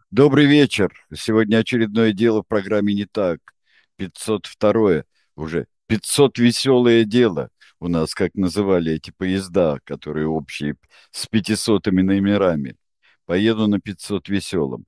Добрый вечер. Сегодня очередное дело в программе «Не так». 502 уже. 500 веселое дело. У нас, как называли эти поезда, которые общие с 500-ми номерами. Поеду на 500 веселым.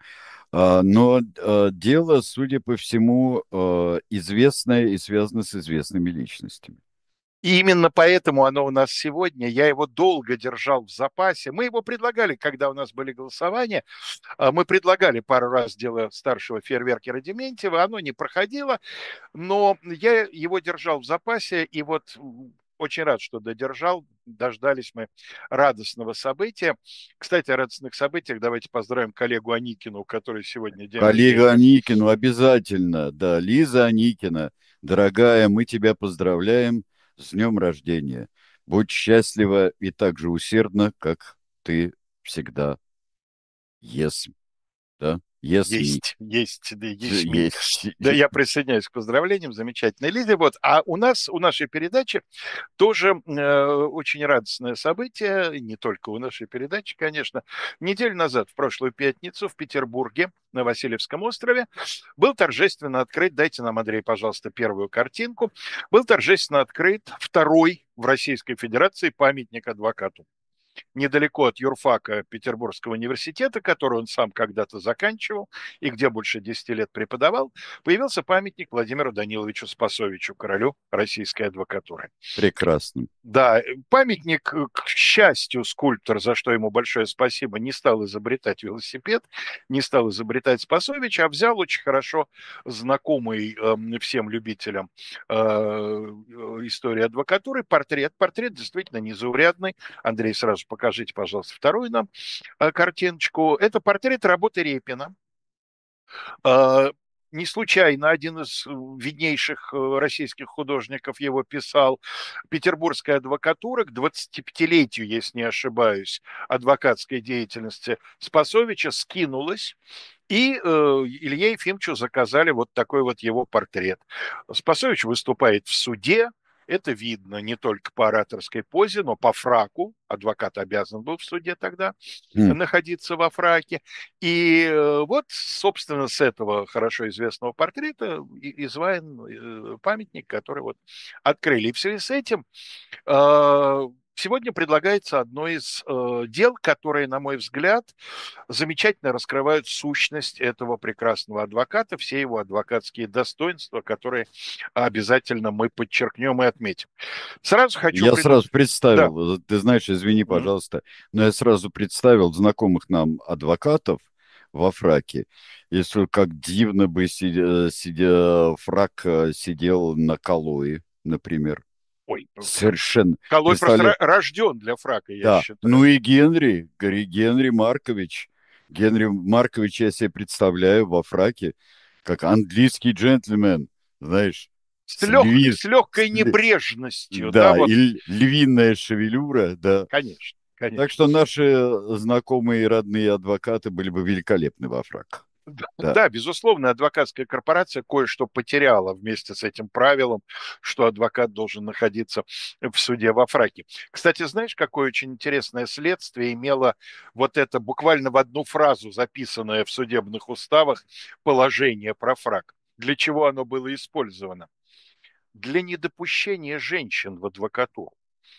Но дело, судя по всему, известное и связано с известными личностями. И именно поэтому оно у нас сегодня. Я его долго держал в запасе. Мы его предлагали, когда у нас были голосования. Мы предлагали пару раз дело старшего фейерверкера Дементьева. Оно не проходило, но я его держал в запасе. И вот очень рад, что додержал. Дождались мы радостного события. Кстати, о радостных событиях давайте поздравим коллегу Аникину, у которой сегодня день Коллега рождения. Аникину обязательно. Да, Лиза Аникина, дорогая, мы тебя поздравляем с днем рождения. Будь счастлива и так же усердна, как ты всегда. Yes, да? Yes, me. Есть, да, есть ми. Есть. Да, я присоединяюсь к поздравлениям, замечательной Лизе. Вот. А у нас, у нашей передачи тоже очень радостное событие, и не только у нашей передачи, конечно. Неделю назад, в прошлую пятницу, в Петербурге, на Васильевском острове, был торжественно открыт, дайте нам, Андрей, пожалуйста, первую картинку, был торжественно открыт второй в Российской Федерации памятник адвокату недалеко от юрфака Петербургского университета, который он сам когда-то заканчивал и где больше 10 лет преподавал, появился памятник Владимиру Даниловичу Спасовичу, королю российской адвокатуры. Прекрасно. Да, памятник, к счастью, скульптор, за что ему большое спасибо, не стал изобретать велосипед, не стал изобретать Спасович, а взял очень хорошо знакомый всем любителям истории адвокатуры портрет. Портрет действительно незаурядный. Андрей, сразу покажите, пожалуйста, вторую нам картиночку. Это портрет работы Репина. А, Не случайно один из виднейших российских художников его писал. Петербургская адвокатура к 25-летию, если не ошибаюсь, адвокатской деятельности Спасовича скинулась, и Илье Ефимовичу заказали вот такой вот его портрет. Спасович выступает в суде, это видно не только по ораторской позе, но по фраку. Адвокат обязан был в суде тогда М. находиться во фраке. И вот, собственно, с этого хорошо известного портрета изваян памятник, который вот открыли. И в связи с этим сегодня предлагается одно из дел, которые, на мой взгляд, замечательно раскрывают сущность этого прекрасного адвоката, все его адвокатские достоинства, которые обязательно мы подчеркнем и отметим. Сразу хочу Я сразу Да. представил, ты знаешь, извини, пожалуйста, но я сразу представил знакомых нам адвокатов во фраке. Если как дивно бы фрак сидел на Калое, например. Ой, Совершенно. Калой просто Представляю, рожден для фрака, я да. Ну считаю. и Генри, Генри Маркович. Генри Маркович я себе представляю во фраке, как английский джентльмен, знаешь, С легкой с небрежностью, да, да, вот, и львиная шевелюра, да. конечно, Так конечно. что наши знакомые и родные адвокаты были бы великолепны во фрак. Да. Да, безусловно, адвокатская корпорация кое-что потеряла вместе с этим правилом, что адвокат должен находиться в суде во фраке. Кстати, знаешь, какое очень интересное следствие имело вот это буквально в одну фразу записанное в судебных уставах положение про фрак? Для чего оно было использовано? Для недопущения женщин в адвокатуру.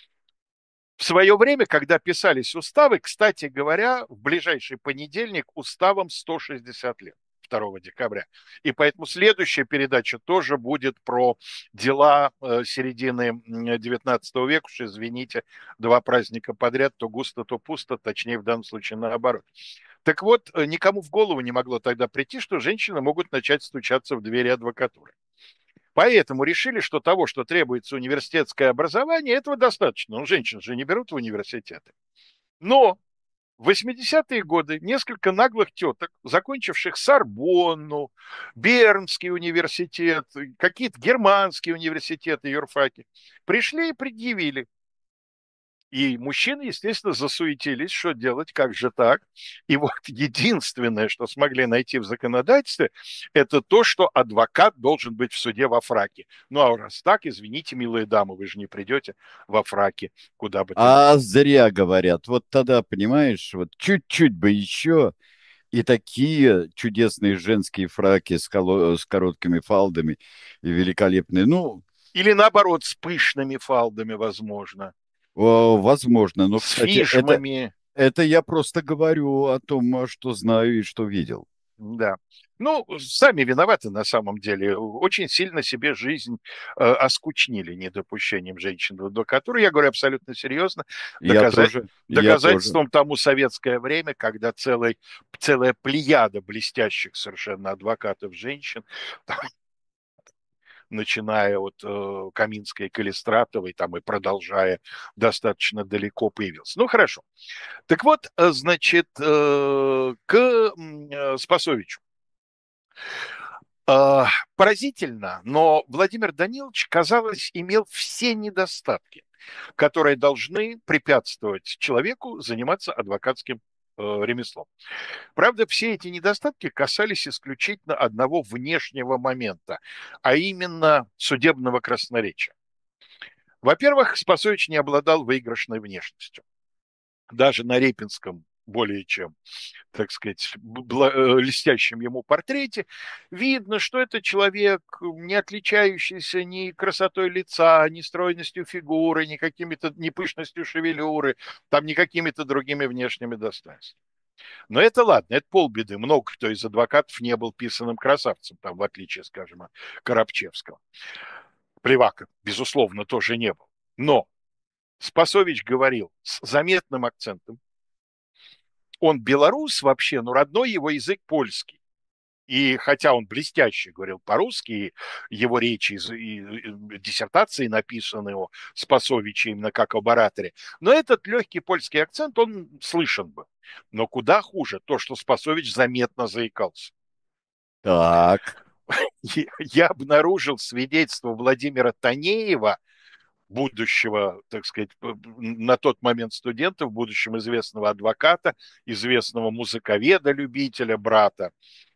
В свое время, когда писались уставы, кстати говоря, в ближайший понедельник уставам 160 лет. 2 декабря. И поэтому следующая передача тоже будет про дела середины 19 века. Уж извините, два праздника подряд, то густо, то пусто, точнее в данном случае наоборот. Так вот, никому в голову не могло тогда прийти, что женщины могут начать стучаться в двери адвокатуры. Поэтому решили, что того, что требуется университетское образование, этого достаточно. Ну, женщин же не берут в университеты. Но в 80-е годы несколько наглых теток, закончивших Сорбонну, Бернский университет, какие-то германские университеты, юрфаки, пришли и предъявили. И мужчины, естественно, засуетились, что делать, как же так. И вот единственное, что смогли найти в законодательстве, это то, что адвокат должен быть в суде во фраке. Ну а раз так, извините, милые дамы, вы же не придете во фраке, куда бы то ни А было. зря говорят. Вот тогда, понимаешь, вот чуть-чуть бы еще, И такие чудесные женские фраки с короткими фалдами и великолепные. Ну, Или наоборот, с пышными фалдами, возможно, возможно. Но, с кстати, это, фижмами. это я просто говорю о том, что знаю и что видел. Да. Ну, сами виноваты на самом деле. Очень сильно себе жизнь оскучнили недопущением женщин в адвокатуру. Я говорю абсолютно серьезно. Я тоже, я тоже. Доказательством тому советское время, когда целая плеяда блестящих совершенно адвокатов женщин, начиная от Каминской и Калистратовой, там и продолжая достаточно далеко, появился. Ну, хорошо. Так вот, значит, к Спасовичу. Поразительно, но Владимир Данилович, казалось, имел все недостатки, которые должны препятствовать человеку заниматься адвокатским ремеслом. Правда, все эти недостатки касались исключительно одного внешнего момента, а именно судебного красноречия. Во-первых, Спасович не обладал выигрышной внешностью. Даже на Репинском более чем, так сказать, льстящем ему портрете, видно, что это человек, не отличающийся ни красотой лица, ни стройностью фигуры, ни какими-то, ни пышностью шевелюры, там, ни какими-то другими внешними достоинствами. Но это ладно, это полбеды. Много кто из адвокатов не был писаным красавцем, там, в отличие, скажем, от Коробчевского. Плевака, безусловно, тоже не был. Но Спасович говорил с заметным акцентом. Он белорус вообще, но родной его язык польский. И хотя он блестяще говорил по-русски, его речи и диссертации написаны о Спасовиче именно как об ораторе, но этот легкий польский акцент, он слышен был. Но куда хуже то, что Спасович заметно заикался. Так, Я обнаружил свидетельство Владимира Танеева, будущего, так сказать, на тот момент студента, в будущем известного адвоката, известного музыковеда, любителя, брата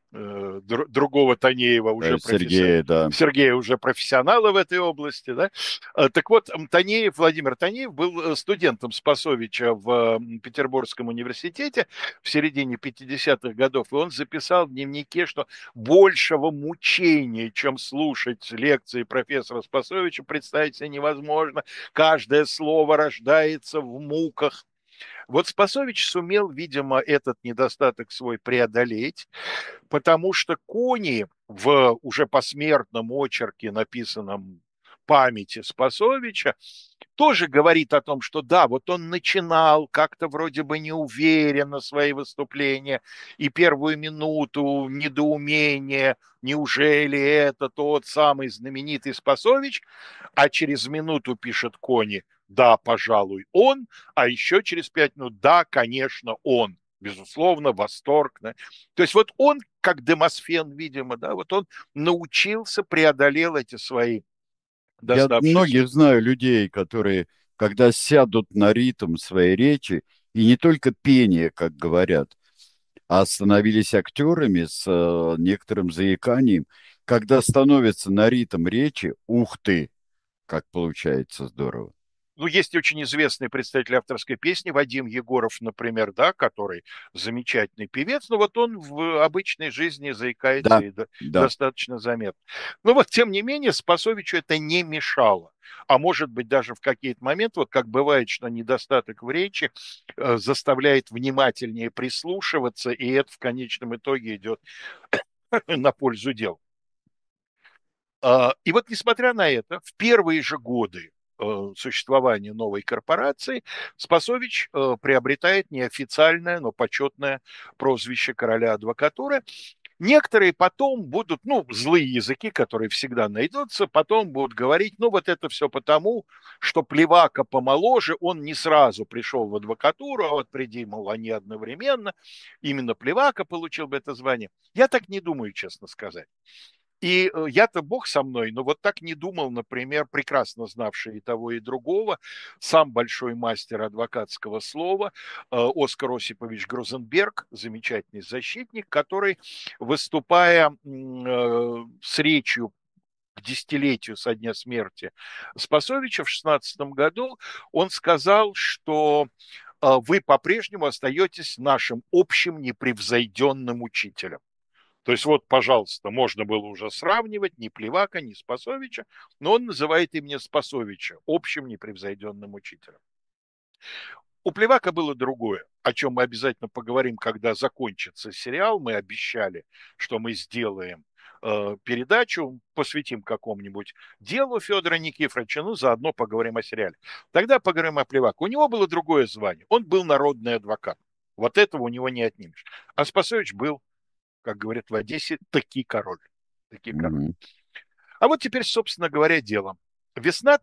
другого Танеева, Сергей, да. Сергея уже профессионала в этой области, да. Так вот, Танеев, Владимир Танеев был студентом Спасовича в Петербургском университете в середине 50-х годов, и он записал в дневнике, что большего мучения, чем слушать лекции профессора Спасовича, представить себе невозможно. Каждое слово рождается в муках. Вот Спасович сумел, видимо, этот недостаток свой преодолеть, потому что Кони в уже посмертном очерке, написанном памяти Спасовича, тоже говорит о том, что да, вот он начинал как-то вроде бы неуверенно свои выступления, и первую минуту недоумения, неужели это тот самый знаменитый Спасович, а через минуту пишет Кони, да, пожалуй, он, а еще через 5 минут, да, конечно, он. Безусловно, восторг. Да? То есть вот он, как Демосфен, видимо, да, вот он научился, преодолел эти свои Я доставшиеся. многих знаю людей, которые, когда сядут на ритм своей речи, и не только пение, как говорят, а становились актерами с некоторым заиканием, когда становятся на ритм речи, ух ты, как получается здорово. Ну, есть очень известный представитель авторской песни, Вадим Егоров, например, да, который замечательный певец, но вот он в обычной жизни заикается Да, и да. достаточно заметно. Но вот, тем не менее, Спасовичу это не мешало. А может быть, даже в какие-то моменты, вот как бывает, что недостаток в речи заставляет внимательнее прислушиваться, и это в конечном итоге идет на пользу дела. И вот, несмотря на это, в первые же годы существования новой корпорации Спасович приобретает неофициальное, но почетное прозвище короля адвокатуры. Некоторые потом будут, ну, злые языки, которые всегда найдутся, потом будут говорить, ну, вот это все потому, что Плевака помоложе, он не сразу пришел в адвокатуру, а вот приди, мол, они одновременно, именно Плевака получил бы это звание. Я так не думаю, честно сказать. И я-то бог со мной, но вот так не думал, например, прекрасно знавший и того, и другого, сам большой мастер адвокатского слова Оскар Осипович Грузенберг, замечательный защитник, который, выступая с речью к десятилетию со дня смерти Спасовича в 16 году, он сказал, что вы по-прежнему остаетесь нашим общим непревзойденным учителем. То есть вот, пожалуйста, можно было уже сравнивать ни Плевака, ни Спасовича, но он называет именно Спасовича общим непревзойденным учителем. У Плевака было другое, о чем мы обязательно поговорим, когда закончится сериал. Мы обещали, что мы сделаем передачу, посвятим какому-нибудь делу Федора Никифоровича, ну, заодно поговорим о сериале. Тогда поговорим о Плеваке. У него было другое звание. Он был народный адвокат. Вот этого у него не отнимешь. А Спасович был, как говорят в Одессе, таки король. Таки король. Мгм. А вот теперь, собственно говоря, дело. Весна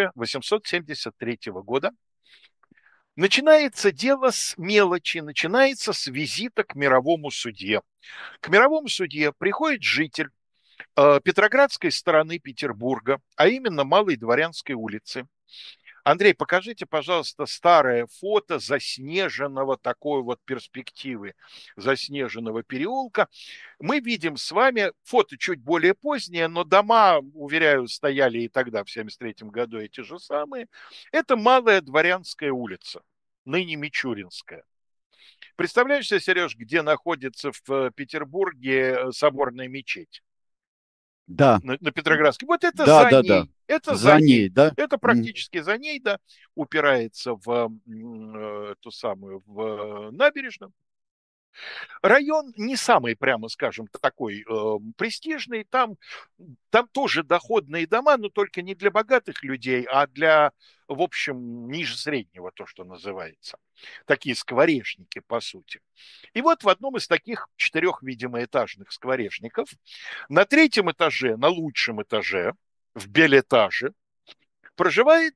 1873 года. Начинается дело с мелочи, начинается с визита к мировому судье. К мировому судье приходит житель Петроградской стороны Петербурга, а именно Малой Дворянской улицы. Андрей, покажите, пожалуйста, старое фото заснеженного такой вот перспективы, заснеженного переулка. Мы видим с вами фото чуть более позднее, но дома, уверяю, стояли и тогда, в 1973 году, эти же самые. Это Малая Дворянская улица, ныне Мичуринская. Представляешь себе, Сереж, где находится в Петербурге соборная мечеть? Да, На Петроградской. Вот это да, за да, да. ней. Это за За ней, ней. да? Это Мгм. практически за ней, да, упирается в ту самую в набережную. Район не самый, прямо скажем, такой престижный. Там тоже доходные дома, но только не для богатых людей, а для, в общем, ниже среднего, то, что называется. Такие скворечники, по сути. И вот в одном из таких 4, видимо, этажных скворечников на 3-м этаже, на лучшем этаже, в белэтаже, проживает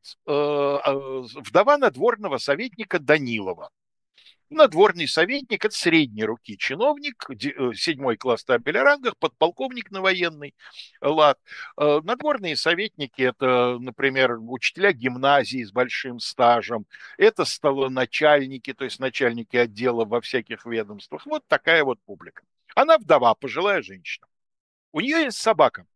вдова надворного советника Данилова. Надворный советник – это средней руки чиновник, 7 класс табеля рангах, подполковник на военный лад. Надворные советники – это, например, учителя гимназии с большим стажем, это столоначальники, то есть начальники отдела во всяких ведомствах. Вот такая вот публика. Она вдова, пожилая женщина. У нее есть собака.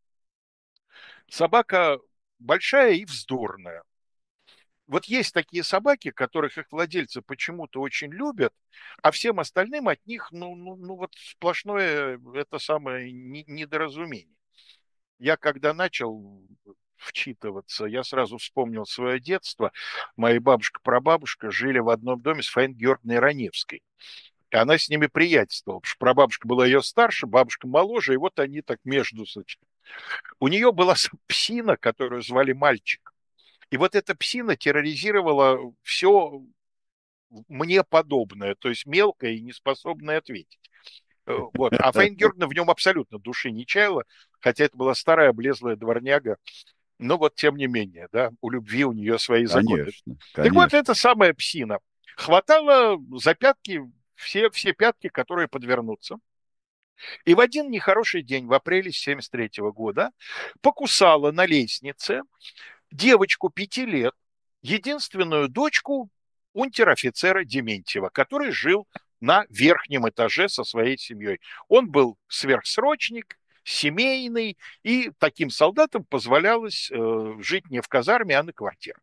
Собака большая и вздорная. Вот есть такие собаки, которых их владельцы почему-то очень любят, а всем остальным от них, ну вот сплошное это самое недоразумение. Я когда начал вчитываться, я сразу вспомнил свое детство. Моя бабушка-прабабушка жили в одном доме с Фаиной Георгиевной Раневской. И она с ними приятельствовала, потому что прабабушка была ее старше, бабушка моложе, и вот они так между... У нее была псина, которую звали Мальчик. И вот эта псина терроризировала все мне подобное, то есть мелкое и неспособное ответить. Вот. А Фаина Георгиевна в нем абсолютно души не чаяла, хотя это была старая облезлая дворняга, но вот тем не менее, да, у любви у нее свои законы. Конечно, Так вот, конечно. эта самая псина хватала за пятки все пятки, которые подвернутся. И в один нехороший день в апреле 1973 года покусала на лестнице девочку 5 лет, единственную дочку унтер-офицера Дементьева, который жил на верхнем этаже со своей семьей. Он был сверхсрочник, семейный, и таким солдатам позволялось жить не в казарме, а на квартирах.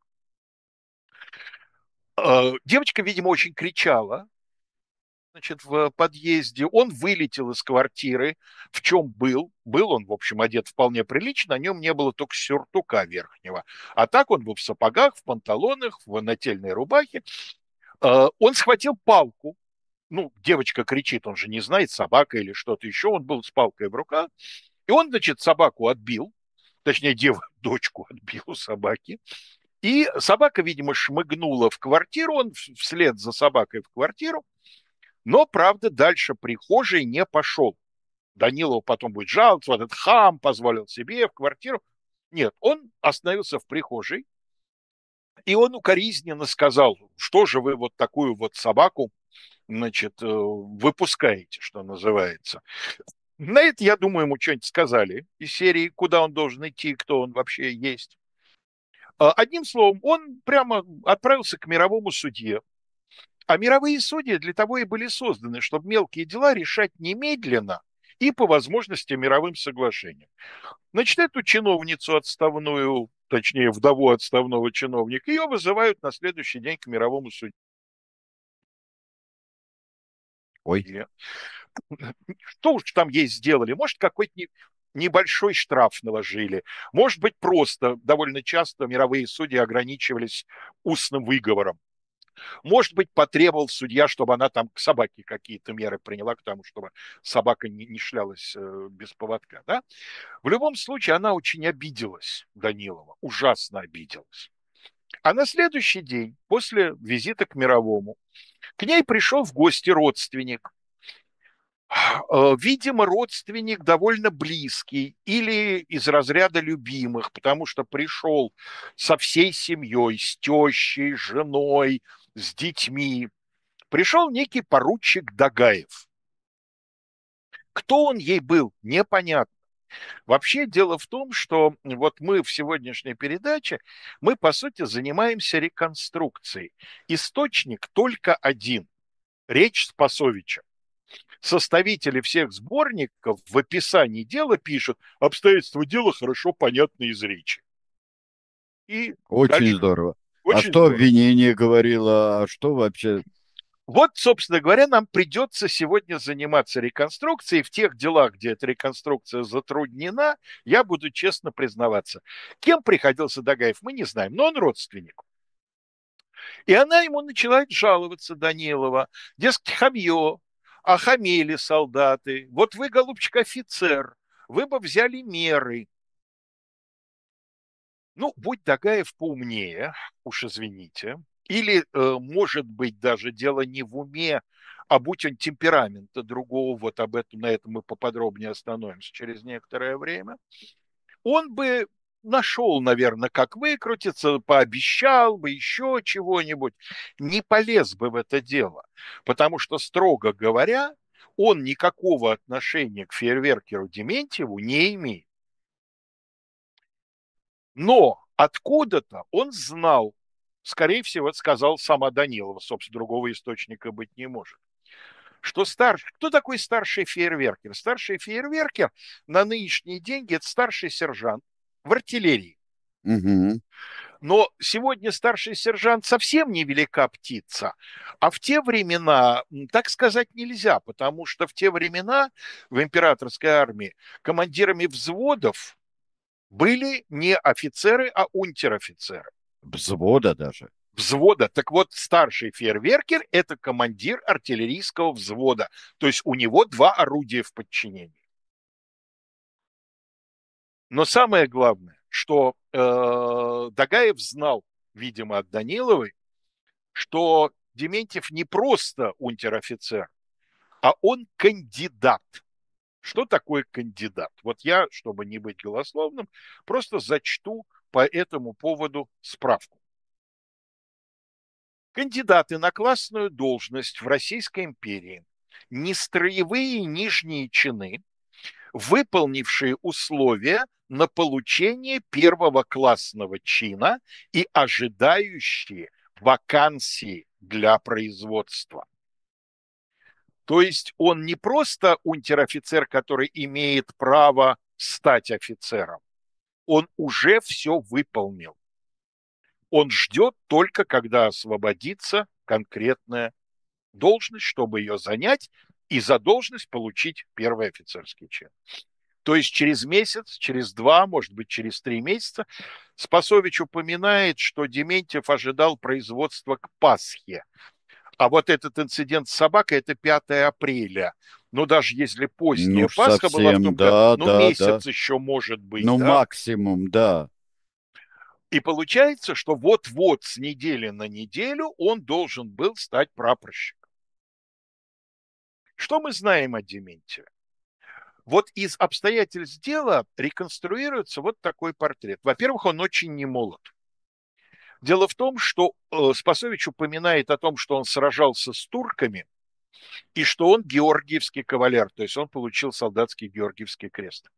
Девочка, видимо, очень кричала, значит, в подъезде. Он вылетел из квартиры. В чем был? Был он, в общем, одет вполне прилично. На нем не было только сюртука верхнего. А так он был в сапогах, в панталонах, в нательной рубахе. Он схватил палку. Ну, девочка кричит, он же не знает, собака или что-то еще. Он был с палкой в руках. И он, значит, собаку отбил. Точнее, дочку отбил у собаки. И собака, видимо, шмыгнула в квартиру. Он вслед за собакой в квартиру. Но, правда, дальше прихожей не пошел. Данилов потом будет жаловаться, вот этот хам позволил себе в квартиру. Нет, он остановился в прихожей, и он укоризненно сказал, что же вы вот такую вот собаку, значит, выпускаете, что называется. На это, я думаю, ему что-нибудь сказали из серии, куда он должен идти, кто он вообще есть. Одним словом, он прямо отправился к мировому судье. А мировые судьи для того и были созданы, чтобы мелкие дела решать немедленно и по возможности мировым соглашением. Значит, эту чиновницу отставную, точнее, вдову отставного чиновника, ее вызывают на следующий день к мировому судье. Ой, Что уж там ей сделали? Может, какой-то небольшой штраф наложили. Может быть, просто довольно часто мировые судьи ограничивались устным выговором. Может быть, потребовал судья, чтобы она там к собаке какие-то меры приняла, к тому, чтобы собака не шлялась без поводка. Да? В любом случае, она очень обиделась, Данилова, ужасно обиделась. А на следующий день, после визита к Мировому, к ней пришел в гости родственник. Видимо, родственник довольно близкий или из разряда любимых, потому что пришел со всей семьей, с тещей, с женой, с детьми. Пришел некий поручик Дагаев. Кто он ей был, непонятно. Вообще дело в том, что вот мы в сегодняшней передаче, мы, по сути, занимаемся реконструкцией. Источник только один. Речь Спасовича. Составители всех сборников в описании дела пишут: обстоятельства дела хорошо понятны из речи. И очень дальше здорово. А очень что здорово. обвинение говорило, а что вообще? Вот, собственно говоря, нам придется сегодня заниматься реконструкцией. В тех делах, где эта реконструкция затруднена, я буду честно признаваться. Кем приходился Дагаев, мы не знаем, но он родственник. И она ему начинает жаловаться, Данилова. Дескать, хамье, охамели солдаты. Вот вы, голубчик, офицер, вы бы взяли меры. Ну, будь Дагаев поумнее, уж извините, или, может быть, даже дело не в уме, а будь он темперамента другого, вот об этом, на этом мы поподробнее остановимся через некоторое время, он бы нашел, наверное, как выкрутиться, пообещал бы еще чего-нибудь, не полез бы в это дело, потому что, строго говоря, он никакого отношения к фейерверкеру Дементьеву не имеет. Но откуда-то он знал, скорее всего, это сказал сама Данилова, собственно, другого источника быть не может, что старший, кто такой старший фейерверкер? Старший фейерверкер на нынешние деньги – это старший сержант в артиллерии. Мгм. Но сегодня старший сержант совсем невелика птица, а в те времена так сказать нельзя, потому что в те времена в императорской армии командирами взводов были не офицеры, а унтер-офицеры. Взвода даже. Взвода. Так вот, старший фейерверкер – это командир артиллерийского взвода. То есть у него два орудия в подчинении. Но самое главное, что Дагаев знал, видимо, от Даниловой, что Дементьев не просто унтер-офицер, а он кандидат. Что такое кандидат? Вот я, чтобы не быть голословным, просто зачту по этому поводу справку. Кандидаты на классную должность в Российской империи, не строевые нижние чины, выполнившие условия на получение первого классного чина и ожидающие вакансии для производства. То есть он не просто унтер-офицер, который имеет право стать офицером, он уже все выполнил. Он ждет только, когда освободится конкретная должность, чтобы ее занять и за должность получить первый офицерский чин. То есть через месяц, через два, может быть, через 3 месяца Спасович упоминает, что Дементьев ожидал производства к Пасхе. А вот этот инцидент с собакой – это 5 апреля. Ну, даже если Ну поздняя уж Пасха была в совсем, том году, да, ну, да, да. месяц еще может быть, Ну, да. максимум, да. И получается, что вот-вот с недели на неделю он должен был стать прапорщиком. Что мы знаем о Дементьеве? Вот из обстоятельств дела реконструируется вот такой портрет. Во-первых, он очень немолод. Дело в том, что Спасович упоминает о том, что он сражался с турками и что он георгиевский кавалер, то есть он получил солдатский георгиевский крест.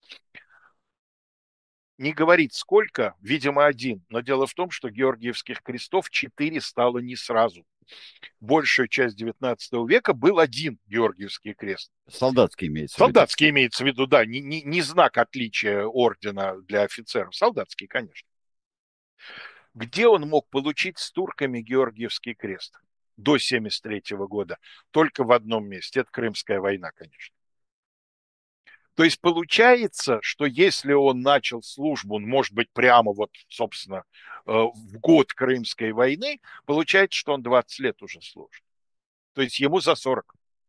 Не говорит сколько, видимо, один, но дело в том, что георгиевских крестов 4 стало не сразу. Большую часть XIX века был один георгиевский крест. Солдатский имеется в виду. Солдатский имеется в виду, да, не знак отличия ордена для офицеров, солдатский, конечно. Где он мог получить с турками Георгиевский крест? до 1973 года только в одном месте. Это Крымская война, конечно. То есть получается, что если он начал службу, может быть, прямо вот, собственно, в год Крымской войны, получается, что он 20 лет уже служит. То есть ему за 40.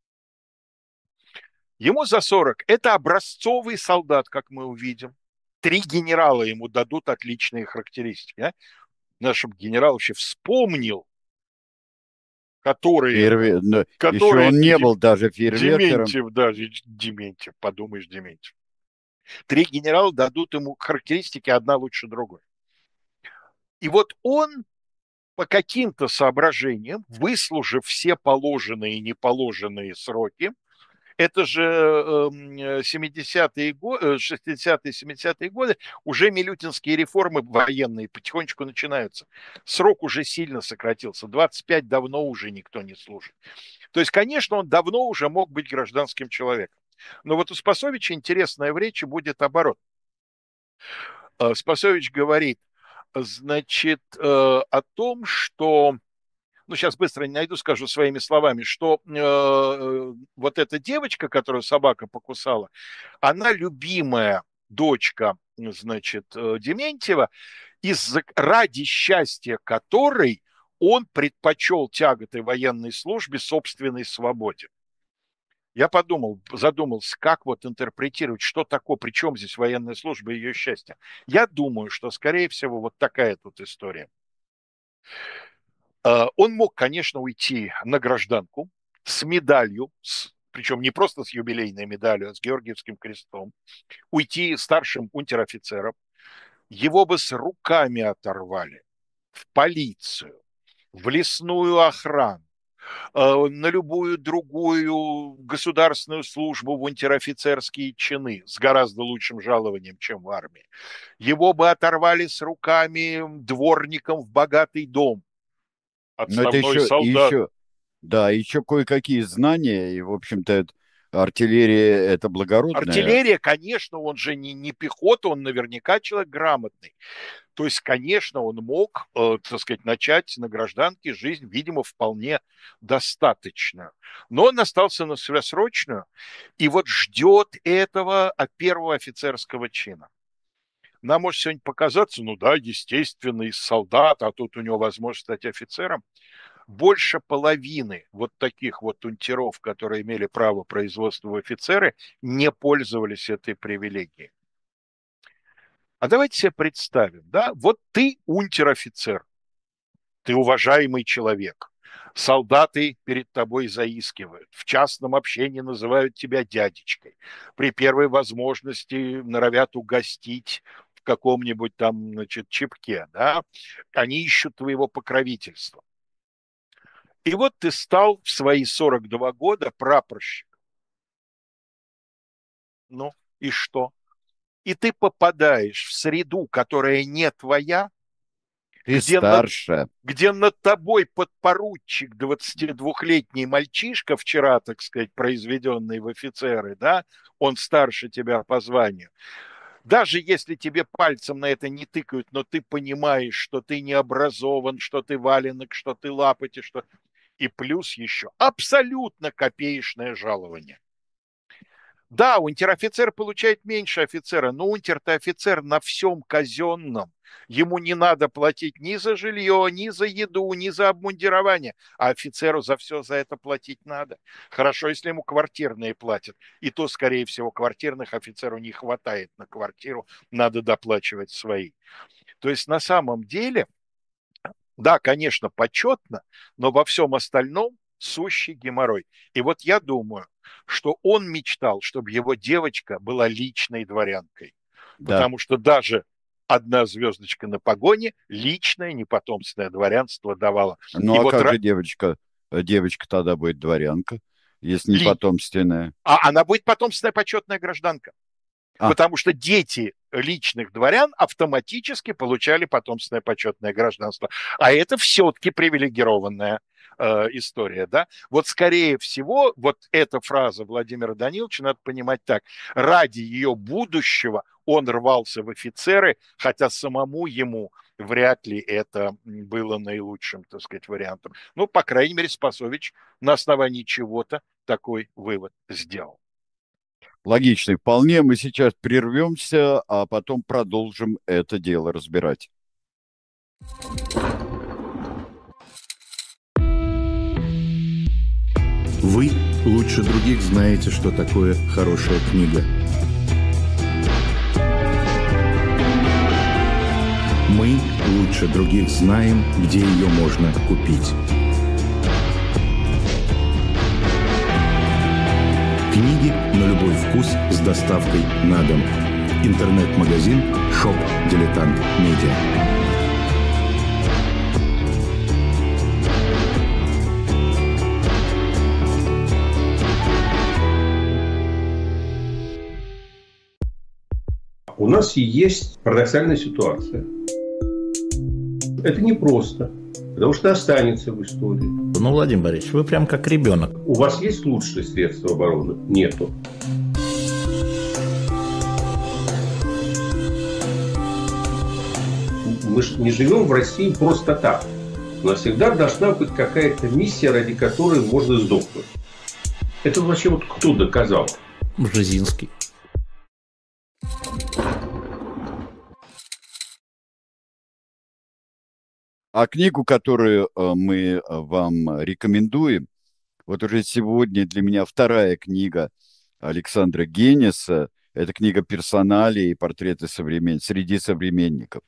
Ему за 40. Это образцовый солдат, как мы увидим. 3 генерала ему дадут отличные характеристики. А? Надо, чтобы генерал вообще вспомнил, которые Но еще которые он это не был даже фейерверкером. Дементьев, да, Дементьев, подумаешь, Дементьев. 3 генерала дадут ему характеристики, одна лучше другой. И вот он по каким-то соображениям, выслужив все положенные и неположенные сроки, это же 70-е годы, 60-е, 70-е годы, уже милютинские реформы военные потихонечку начинаются. Срок уже сильно сократился. 25 давно уже никто не служит. То есть, конечно, он давно уже мог быть гражданским человеком. Но вот у Спасовича интересная в речи будет оборот. Спасович говорит, значит, о том, что, ну, сейчас быстро не найду, скажу своими словами, что вот эта девочка, которую собака покусала, она любимая дочка, значит, Дементьева, ради счастья которой он предпочел тяготы военной службе собственной свободе. Я подумал, задумался, как вот интерпретировать, что такое, при чем здесь военная служба и ее счастье. Я думаю, что, скорее всего, вот такая тут история. Он мог, конечно, уйти на гражданку с медалью, причем не просто с юбилейной медалью, а с Георгиевским крестом, уйти старшим унтер-офицером, его бы с руками оторвали в полицию, в лесную охрану, на любую другую государственную службу в унтер-офицерские чины с гораздо лучшим жалованием, чем в армии. Его бы оторвали с руками дворником в богатый дом. Но это Отставной солдат. да, еще кое-какие знания, и, в общем-то, артиллерия – это благородная. Артиллерия, конечно, он же не пехота, он наверняка человек грамотный. То есть, конечно, он мог, так сказать, начать на гражданке жизнь, видимо, вполне достаточно. Но он остался на срочную и вот ждет этого от первого офицерского чина. Нам может сегодня показаться, ну да, естественный солдат, а тут у него возможность стать офицером. Больше половины вот таких вот унтеров, которые имели право производства в офицеры, не пользовались этой привилегией. А давайте себе представим, да, вот ты унтер-офицер, ты уважаемый человек, солдаты перед тобой заискивают, в частном общении называют тебя дядечкой, при первой возможности норовят угостить в каком-нибудь там, значит, чипке, да, они ищут твоего покровительства. И вот ты стал в свои 42 года прапорщиком. Ну, и что? И ты попадаешь в среду, которая не твоя, Ты где над, старше. где над тобой подпоручик, 22-летний мальчишка, вчера, так сказать, произведенный в офицеры, да, он старше тебя по званию. Даже если тебе пальцем на это не тыкают, но ты понимаешь, что ты не образован, что ты валенок, что ты лапоть, что... И плюс еще абсолютно копеечное жалование. Да, унтер-офицер получает меньше офицера, но унтер-то офицер на всем казенном. Ему не надо платить ни за жилье, ни за еду, ни за обмундирование, а офицеру за все за это платить надо. Хорошо, если ему квартирные платят, и то, скорее всего, квартирных офицеру не хватает на квартиру, надо доплачивать свои. То есть на самом деле, да, конечно, почетно, но во всем остальном сущий геморрой. И вот я думаю, что он мечтал, чтобы его девочка была личной дворянкой. Да. Потому что даже одна звездочка на погоне личное непотомственное дворянство давала. Ну И а вот как же девочка? Девочка тогда будет дворянка, если не ли... потомственная. она будет потомственная почетная гражданка. А, Потому что дети личных дворян автоматически получали потомственное почетное гражданство. А это все-таки привилегированная история, да? Вот скорее всего, вот эта фраза Владимира Даниловича надо понимать так. Ради ее будущего он рвался в офицеры, хотя самому ему вряд ли это было наилучшим, так сказать, вариантом. Ну, по крайней мере, Спасович на основании чего-то такой вывод сделал. Логичный вполне. Мы сейчас прервемся, а потом продолжим это дело разбирать. Вы лучше других знаете, что такое хорошая книга. Мы лучше других знаем, где ее можно купить. Книги на любой вкус с доставкой на дом. Интернет-магазин Shop Дилетант Медиа. У нас есть парадоксальная ситуация. Это непросто, потому что останется в истории. Ну, Владимир Борисович, вы прям как ребенок. У вас есть лучшие средства обороны? Нету. Мы же не живем в России просто так. У нас всегда должна быть какая-то миссия, ради которой можно сдохнуть. Это вообще вот кто доказал? Бжезинский. А книгу, которую мы вам рекомендуем, вот уже сегодня для меня вторая книга Александра Генеса. Это книга «Персоналии и портреты среди современников».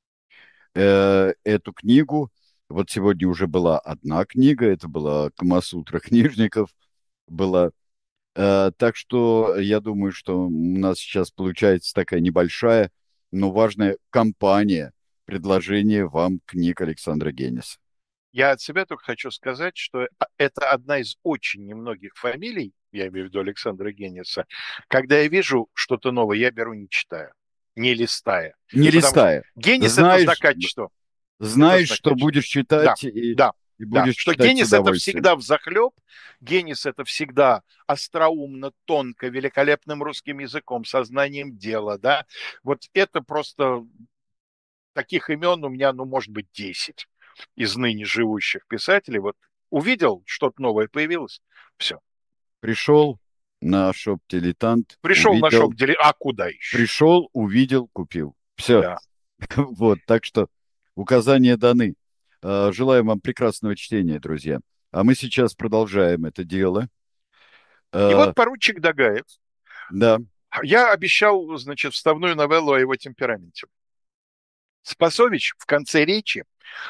Эту книгу, вот сегодня уже была одна книга, это была «Камасутра книжников», была. Так что я думаю, что у нас сейчас получается такая небольшая, но важная кампания предложения вам книг Александра Генеса. Я от себя только хочу сказать, что это одна из очень немногих фамилий, я имею в виду Александра Гениса, когда я вижу что-то новое, я беру не читая, не листая. Не Потому что листая. Генис – это Знаешь, знак качества. знаешь, Это знак что качества. будешь Да, читать да, и да. будешь Что читать с Генис – это удовольствием. всегда взахлеб, Генис – это всегда остроумно, тонко, великолепным русским языком, сознанием дела, да. Вот это просто таких имен у меня, ну, может быть, 10 из ныне живущих писателей. Вот увидел, что-то новое появилось, все. Пришел на шоп-дилетант, Пришел на увидел, шок, а куда еще? пришел, увидел, купил. Все. Да. Вот, так что указания даны. Желаем вам прекрасного чтения, друзья. А мы сейчас продолжаем это дело. И Э, вот поручик Дагаев. Да, Я обещал, значит, вставную новеллу о его темпераменте. Спасович в конце речи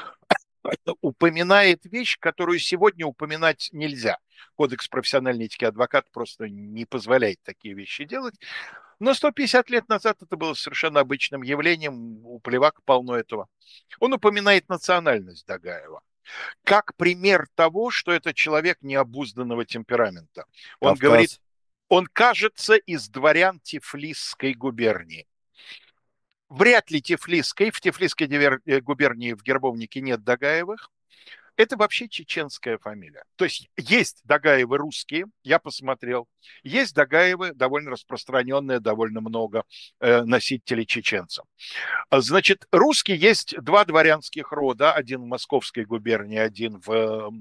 упоминает вещь, которую сегодня упоминать нельзя. Кодекс профессиональной этики адвоката просто не позволяет такие вещи делать. Но 150 лет назад это было совершенно обычным явлением. У Плевака полно этого. Он упоминает национальность Дагаева как пример того, что это человек необузданного темперамента. Он говорит, Кавказ. он кажется из дворян Тифлисской губернии. Вряд ли в Тифлисской губернии в гербовнике нет Дагаевых. Это вообще чеченская фамилия. То есть Дагаевы русские, я посмотрел. Есть Дагаевы, довольно распространенные, довольно много носителей чеченцев. Значит, русские есть два дворянских рода. Один в Московской губернии, один в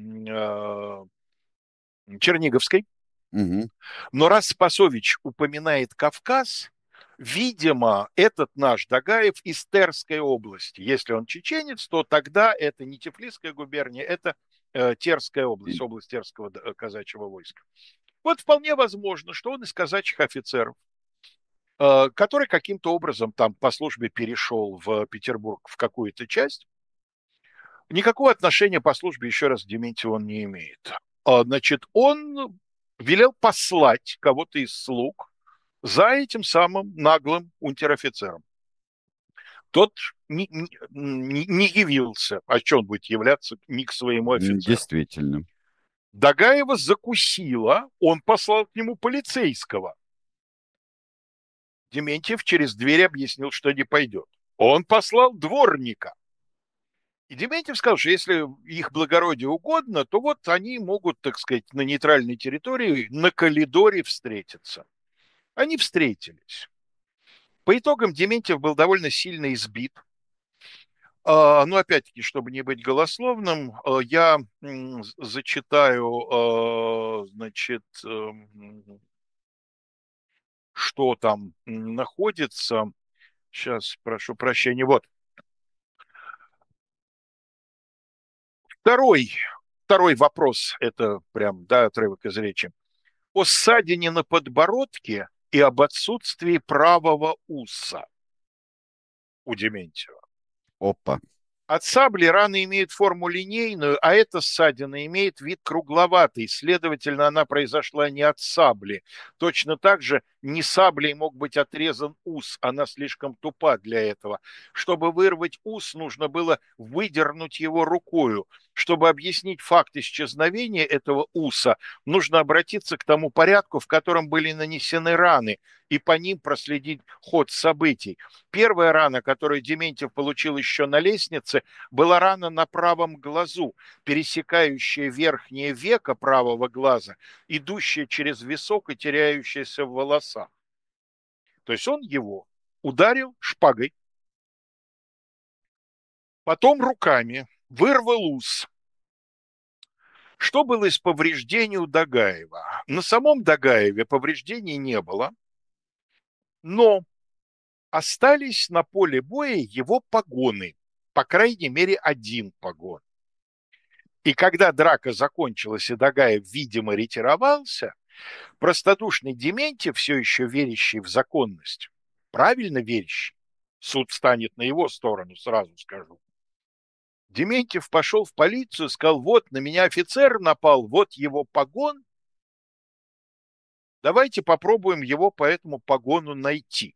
Черниговской. Угу. Но раз Спасович упоминает Кавказ, видимо, этот наш Дагаев из Терской области. Если он чеченец, то тогда это не Тифлисская губерния, это Терская область, область Терского казачьего войска. Вот вполне возможно, что он из казачьих офицеров, который каким-то образом там по службе перешел в Петербург в какую-то часть. Никакого отношения по службе, еще раз, Дементьев он не имеет. Значит, он велел послать кого-то из слуг за этим самым наглым унтер-офицером. Тот не явился, а что он будет являться не к своему офицеру. Действительно. Дагаева закусила, он послал к нему полицейского. Дементьев через дверь объяснил, что не пойдет. Он послал дворника. И Дементьев сказал, что если их благородие угодно, то вот они могут, так сказать, на нейтральной территории на коридоре встретиться. Они встретились. По итогам Дементьев был довольно сильно избит. Но опять-таки, чтобы не быть голословным, я зачитаю, значит, что там находится. Сейчас, прошу прощения. Вот. Второй вопрос, это прям, да, отрывок из речи. О ссадине на подбородке и об отсутствии правого уса у Дементьева. Опа. От сабли рана имеет форму линейную, а эта ссадина имеет вид кругловатый. Следовательно, она произошла не от сабли. Точно так же не саблей мог быть отрезан ус, она слишком тупа для этого. Чтобы вырвать ус, нужно было выдернуть его рукою. Чтобы объяснить факт исчезновения этого уса, нужно обратиться к тому порядку, в котором были нанесены раны, и по ним проследить ход событий. Первая рана, которую Дементьев получил еще на лестнице, была рана на правом глазу, пересекающая верхнее веко правого глаза, идущая через висок и теряющаяся в волосах. То есть он его ударил шпагой, потом руками вырвал ус. Что было из повреждений у Дагаева? На самом Дагаеве повреждений не было, но остались на поле боя его погоны, по крайней мере, один погон. И когда драка закончилась и Дагаев, видимо, ретировался, простодушный Дементьев, все еще верящий в законность, правильно верящий, суд станет на его сторону, сразу скажу, Дементьев пошел в полицию, сказал, вот на меня офицер напал, вот его погон, давайте попробуем его по этому погону найти.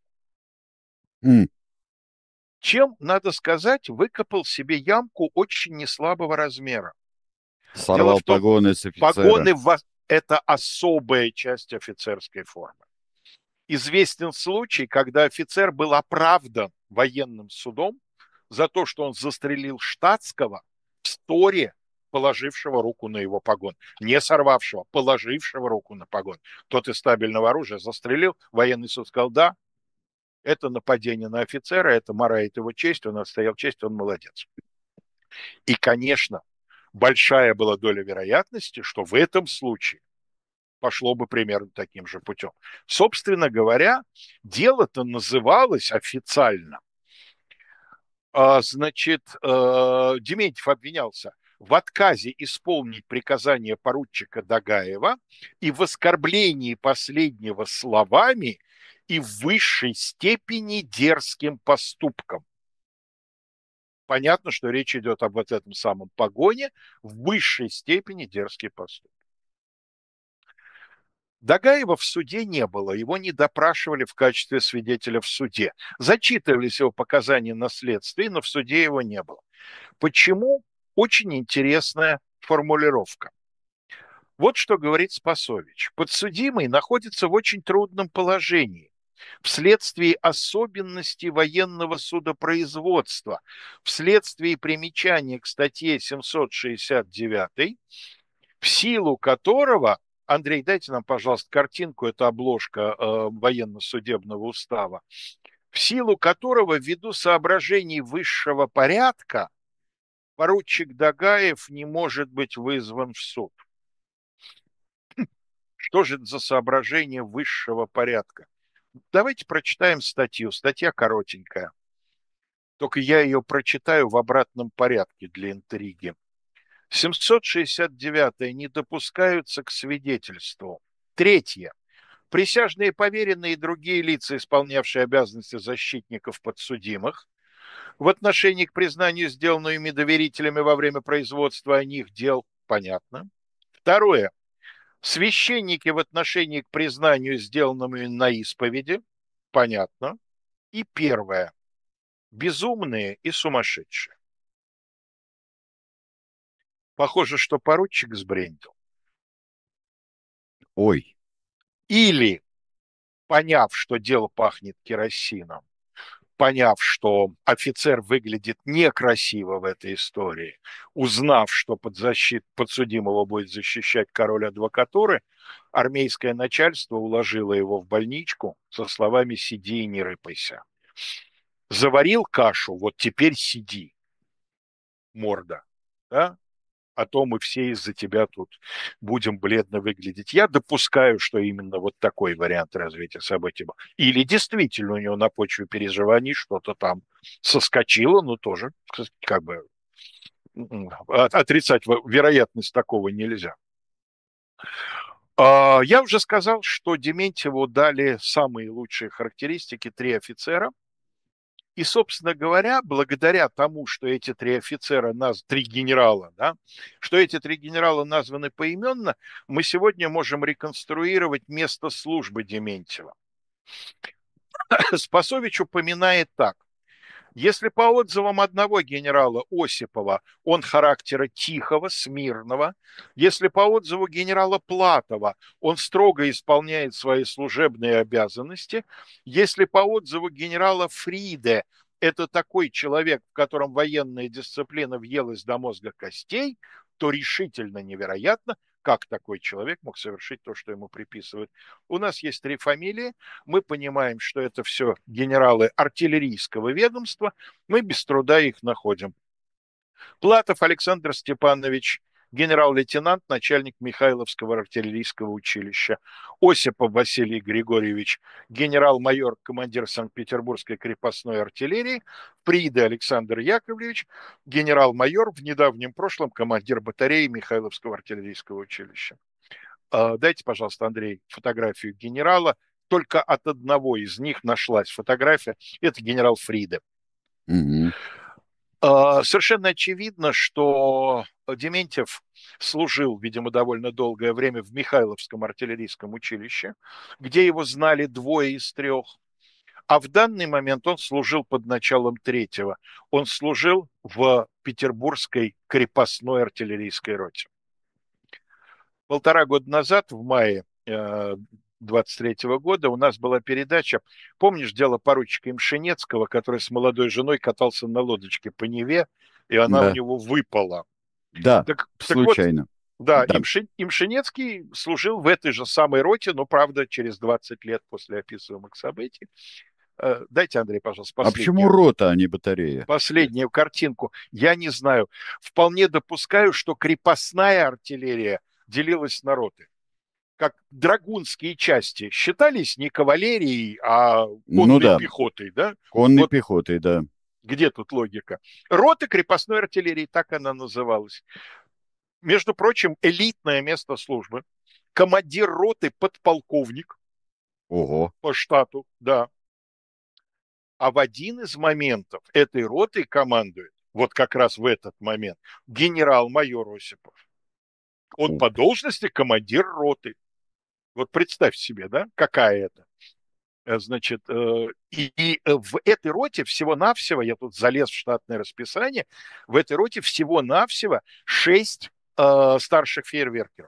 Чем, надо сказать, выкопал себе ямку очень неслабого размера. Сорвал погоны с офицера. Погоны – это особая часть офицерской формы. Известен случай, когда офицер был оправдан военным судом за то, что он застрелил штатского в сторе, положившего руку на его погон. Не сорвавшего, положившего руку на погон. Тот из стабильного оружия застрелил, военный суд сказал, да, это нападение на офицера, это марает его честь, он отстоял честь, он молодец. И, конечно, большая была доля вероятности, что в этом случае пошло бы примерно таким же путем. Собственно говоря, дело-то называлось официально. Значит, Дементьев обвинялся в отказе исполнить приказание поручика Дагаева и в оскорблении последнего словами и в высшей степени дерзким поступком. Понятно, что речь идет об вот этом самом погоне, в высшей степени дерзкий поступок. Дагаева в суде не было, его не допрашивали в качестве свидетеля в суде. Зачитывались его показания на следствии, но в суде его не было. Почему? Очень интересная формулировка. Вот что говорит Спасович. Подсудимый находится в очень трудном положении вследствие особенностей военного судопроизводства, вследствие примечания к статье 769, в силу которого, Андрей, дайте нам, пожалуйста, картинку, это обложка военно-судебного устава, в силу которого, ввиду соображений высшего порядка, поручик Дагаев не может быть вызван в суд. Что же это за соображение высшего порядка? Давайте прочитаем статью. Статья коротенькая. Только я ее прочитаю в обратном порядке для интриги. 769 не допускаются к свидетельству. Третье. Присяжные поверенные и другие лица, исполнявшие обязанности защитников подсудимых, в отношении к признанию, сделанного ими доверителями во время производства о них дел, понятно. Второе. Священники в отношении к признанию, сделанному на исповеди, понятно. И первое. Безумные и сумасшедшие. Похоже, что поручик сбрендил. Ой. Или, поняв, что дело пахнет керосином, поняв, что офицер выглядит некрасиво в этой истории, узнав, что подсудимого будет защищать король адвокатуры, армейское начальство уложило его в больничку со словами «сиди и не рыпайся». Заварил кашу, вот теперь сиди, морда, да? А то мы все из-за тебя тут будем бледно выглядеть. Я допускаю, что именно вот такой вариант развития событий был. Или действительно у него на почве переживаний что-то там соскочило, но тоже как бы отрицать вероятность такого нельзя. Я уже сказал, что Дементьеву дали самые лучшие характеристики 3 офицера. И, собственно говоря, благодаря тому, что эти 3 офицера, 3 генерала, да, что эти 3 генерала названы поименно, мы сегодня можем реконструировать место службы Дементьева. Спасович упоминает так. Если по отзывам одного генерала Осипова он характера тихого, смирного, если по отзыву генерала Платова он строго исполняет свои служебные обязанности, если по отзыву генерала Фриде это такой человек, в котором военная дисциплина въелась до мозга костей, то решительно невероятно, как такой человек мог совершить то, что ему приписывают. У нас есть 3 фамилии, мы понимаем, что это все генералы артиллерийского ведомства, мы без труда их находим. Платов Александр Степанович, генерал-лейтенант, начальник Михайловского артиллерийского училища. Осипов Василий Григорьевич, генерал-майор, командир Санкт-Петербургской крепостной артиллерии. Прииде Александр Яковлевич, генерал-майор, в недавнем прошлом командир батареи Михайловского артиллерийского училища. Дайте, пожалуйста, Андрей, фотографию генерала. Только от одного из них нашлась фотография. Это генерал Фриде. Угу. Совершенно очевидно, что Дементьев служил, видимо, довольно долгое время в Михайловском артиллерийском училище, где его знали 2 из 3. А в данный момент он служил под началом 3-го. Он служил в Петербургской крепостной артиллерийской роте. 1,5 года назад, в мае 23-го года, у нас была передача, помнишь, дело поручика Имшенецкого, который с молодой женой катался на лодочке по Неве, и она у него выпала. Да, случайно. Вот, да, Имшенецкий служил в этой же самой роте, но, правда, через 20 лет после описываемых событий. Дайте, Андрей, пожалуйста, последнюю. А почему рота, а не батарея? Последнюю картинку. Я не знаю. Вполне допускаю, что крепостная артиллерия делилась на роты. Как драгунские части считались не кавалерией, а конной пехотой, да? Конной пехотой, да. Где тут логика? Рота крепостной артиллерии, так она называлась. Между прочим, элитное место службы. Командир роты подполковник. Ого. По штату, да. А в один из моментов этой ротой командует, вот как раз в этот момент, генерал-майор Осипов. Он по должности командир роты. Вот представь себе, да, какая это. Значит, и в этой роте всего-навсего, я тут залез в штатное расписание, в этой роте всего-навсего 6 старших фейерверкеров.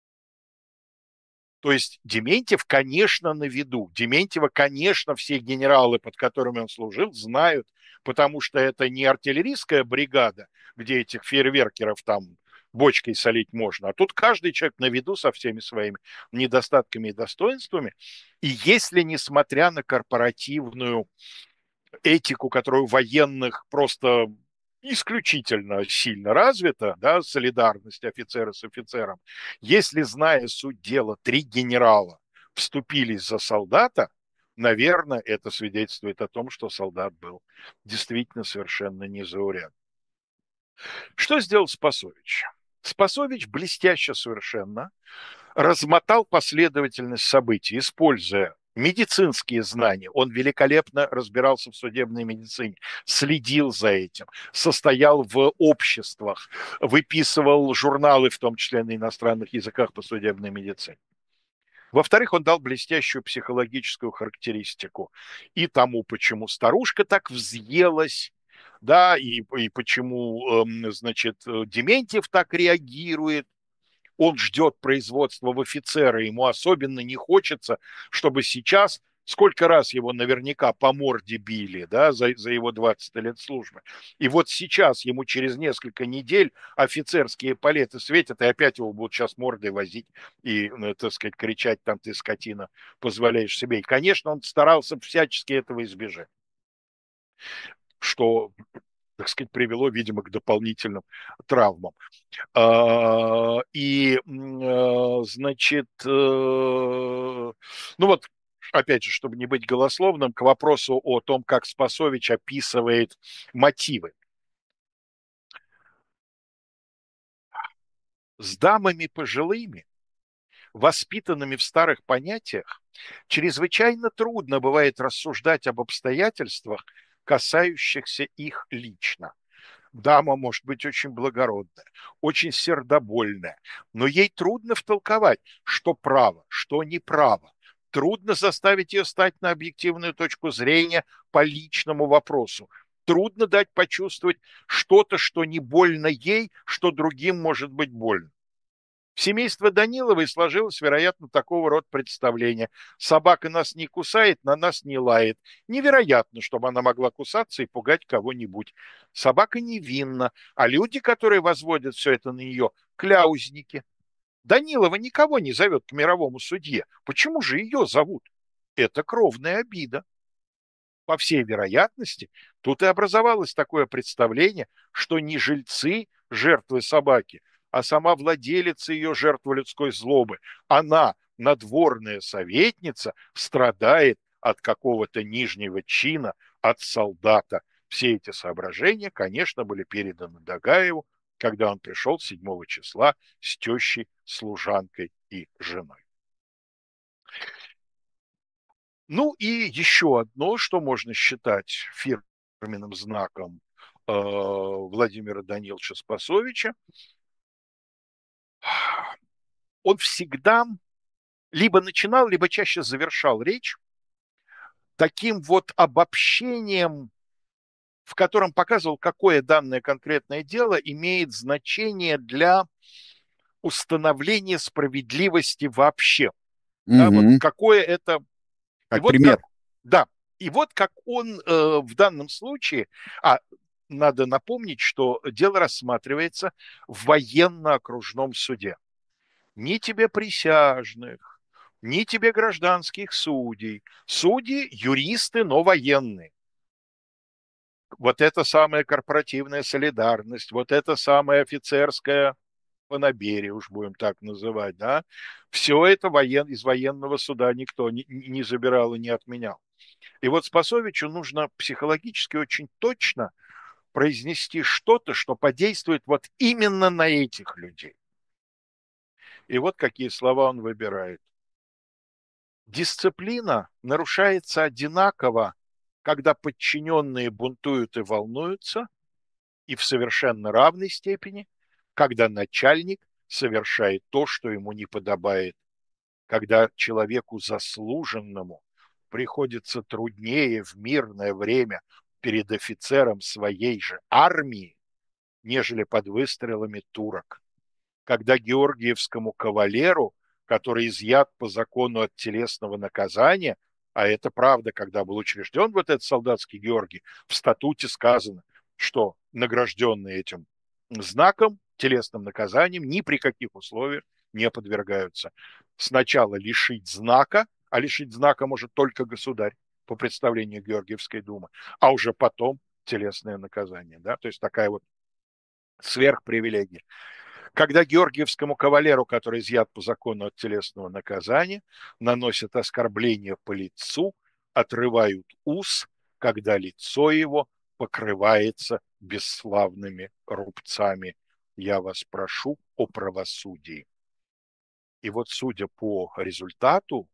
То есть Дементьев, конечно, на виду. Дементьева, конечно, все генералы, под которыми он служил, знают, потому что это не артиллерийская бригада, где этих фейерверкеров там бочкой солить можно, а тут каждый человек на виду со всеми своими недостатками и достоинствами. И если, несмотря на корпоративную этику, которая у военных просто исключительно сильно развита, да, солидарность офицера с офицером, если, зная суть дела, 3 генерала вступились за солдата, наверное, это свидетельствует о том, что солдат был действительно совершенно незаурядный. Что сделал Спасович? Спасович блестяще совершенно размотал последовательность событий, используя медицинские знания. Он великолепно разбирался в судебной медицине, следил за этим, состоял в обществах, выписывал журналы, в том числе на иностранных языках по судебной медицине. Во-вторых, он дал блестящую психологическую характеристику и тому, почему старушка так взъелась, да, и почему, значит, Дементьев так реагирует. Он ждет производства в офицеры, ему особенно не хочется, чтобы сейчас Сколько раз его наверняка по морде били, да, за его 20 лет службы. И вот сейчас ему через несколько недель офицерские палеты светят, и опять его будут сейчас мордой возить и, так сказать, кричать, там, ты, скотина, позволяешь себе. И, конечно, он старался всячески этого избежать, что, так сказать, привело, видимо, к дополнительным травмам. Значит, ну вот, опять же, чтобы не быть голословным, к вопросу о том, как Спасович описывает мотивы. С дамами пожилыми, воспитанными в старых понятиях, чрезвычайно трудно бывает рассуждать об обстоятельствах, касающихся их лично. Дама может быть очень благородная, очень сердобольная, но ей трудно втолковать, что право, что неправо. Трудно заставить ее стать на объективную точку зрения по личному вопросу. Трудно дать почувствовать что-то, что не больно ей, что другим может быть больно. В семействе Даниловой сложилось, вероятно, такого рода представление. Собака нас не кусает, на нас не лает. Невероятно, чтобы она могла кусаться и пугать кого-нибудь. Собака невинна, а люди, которые возводят все это на нее, кляузники. Данилова никого не зовет к мировому судье. Почему же ее зовут? Это кровная обида. По всей вероятности, тут и образовалось такое представление, что не жильцы жертвы собаки, а сама владелица ее жертва людской злобы. Она, надворная советница, страдает от какого-то нижнего чина, от солдата. Все эти соображения, конечно, были переданы Дагаеву, когда он пришел 7 числа с тещей, служанкой и женой. Ну и еще одно, что можно считать фирменным знаком Владимира Даниловича Спасовича. Он всегда либо начинал, либо чаще завершал речь таким вот обобщением, в котором показывал, какое данное конкретное дело имеет значение для установления справедливости вообще. Да, вот Угу. какое это... И Как вот как... пример. Да, и вот как он в данном случае... надо напомнить, что дело рассматривается в военно-окружном суде. Ни тебе присяжных, ни тебе гражданских судей. Судьи – юристы, но военные. Вот это самая корпоративная солидарность, вот это самая офицерская понаберие, уж будем так называть, да, все это из военного суда никто не забирал и не отменял. И вот Спасовичу нужно психологически очень точно произнести что-то, что подействует вот именно на этих людей. И вот какие слова он выбирает. Дисциплина нарушается одинаково, когда подчиненные бунтуют и волнуются, и в совершенно равной степени, когда начальник совершает то, что ему не подобает, когда человеку заслуженному приходится труднее в мирное время перед офицером своей же армии, нежели под выстрелами турок, когда георгиевскому кавалеру, который изъят по закону от телесного наказания, а это правда, когда был учрежден вот этот солдатский Георгий, в статуте сказано, что награжденные этим знаком, телесным наказанием, ни при каких условиях не подвергаются. Сначала лишить знака, а лишить знака может только государь по представлению Георгиевской думы, а уже потом телесное наказание. Да? То есть такая вот сверхпривилегия. Когда георгиевскому кавалеру, который изъят по закону от телесного наказания, наносят оскорбление по лицу, отрывают ус, когда лицо его покрывается бесславными рубцами. Я вас прошу о правосудии. И вот, судя по результату,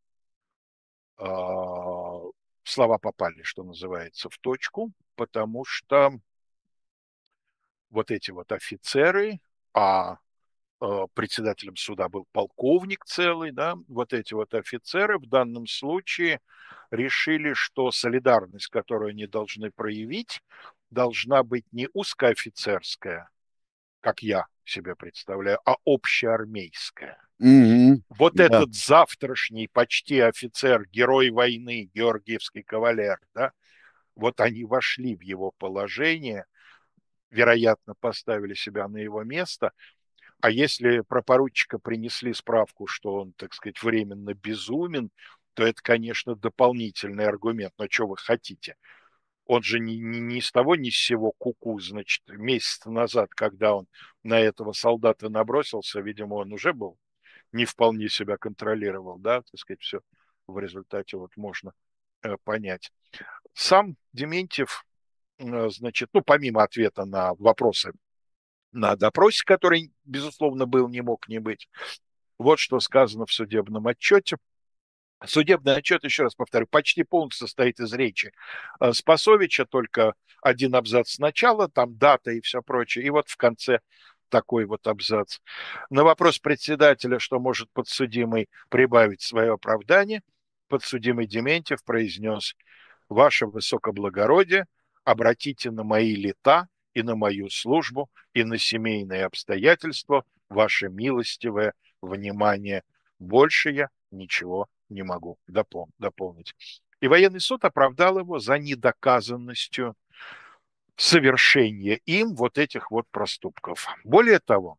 слова попали, что называется, в точку, потому что вот эти вот офицеры, председателем суда был полковник целый, да, вот эти вот офицеры в данном случае решили, что солидарность, которую они должны проявить, должна быть не узкоофицерская, как я себе представляю, а общеармейское. Мгм. Вот Да. этот завтрашний почти офицер, герой войны, георгиевский кавалер, да, вот они вошли в его положение, вероятно, поставили себя на его место, а если про поручика принесли справку, что он, так сказать, временно безумен, то это, конечно, дополнительный аргумент. Но что вы хотите? Он же ни с того ни с сего куку, значит, месяц назад, когда он на этого солдата набросился, видимо, он уже был не вполне себя контролировал, да, так сказать, все в результате вот можно понять. Сам Дементьев, значит, ну, помимо ответа на вопросы на допросе, который, безусловно, был, не мог не быть, вот что сказано в судебном отчете. Судебный отчет, еще раз повторю, почти полностью состоит из речи Спасовича, только один абзац сначала, там дата и все прочее, и вот в конце такой вот абзац. На вопрос председателя, что может подсудимый прибавить свое оправдание, подсудимый Дементьев произнес: «Ваше высокоблагородие, обратите на мои лета и на мою службу и на семейные обстоятельства ваше милостивое внимание. Больше я ничего не могу дополнить». И военный суд оправдал его за недоказанностью совершения им вот этих вот проступков. Более того,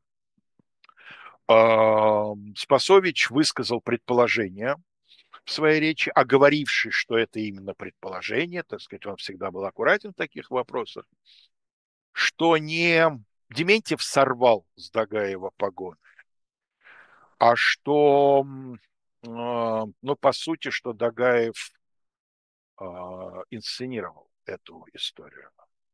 Спасович высказал предположение в своей речи, оговоривший, что это именно предположение, так сказать, он всегда был аккуратен в таких вопросах, что не Дементьев сорвал с Дагаева погоны, а что, ну, по сути, что Дагаев инсценировал эту историю.